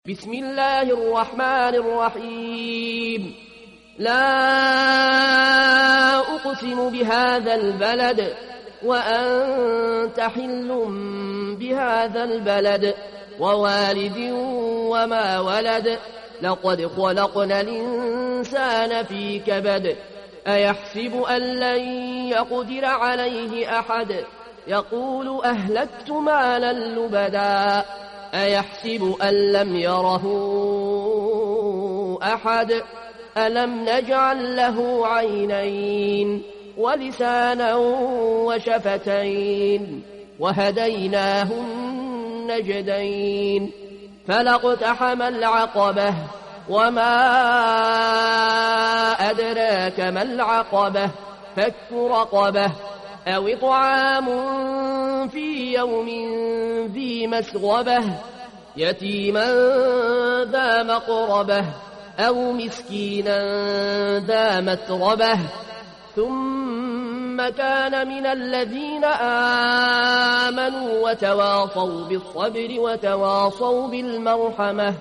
بسم الله الرحمن الرحيم. لا أقسم بهذا البلد وأنت حل بهذا البلد ووالد وما ولد. لقد خلقنا الإنسان في كبد. أيحسب أن لن يقدر عليه أحد. يقول أهلكت مالا لبدا. أيحسب أن لم يره أحد. ألم نجعل له عينين ولسانا وشفتين وهديناه النجدين. فلاقتحم العقبة وما أدراك ما العقبة. فك رقبة أو إطعام في يوم ذي مسغبة يتيما ذا مقربة أو مسكينا ذا متربة. ثم كان من الذين آمنوا وتواصوا بالصبر وتواصوا بالمرحمة.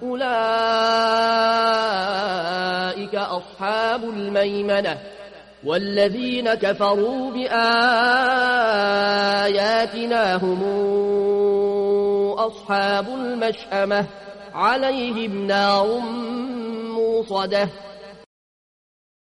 أولئك أصحاب الميمنة. والذين كفروا بآياتنا هم أصحاب المشأمة. عليهم نار موصدة.